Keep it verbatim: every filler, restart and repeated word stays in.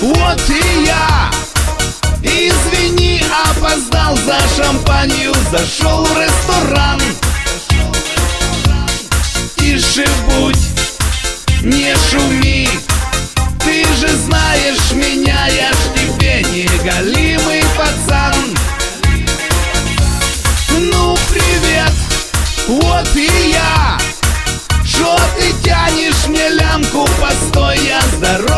Вот и я. Извини, опоздал за шампанью, зашел в ресторан. Тише будь, не шуми, ты же знаешь меня, я ж тебе не галимый пацан. Ну привет, вот и я. Шо ты тянешь мне лямку, постой, я здоров.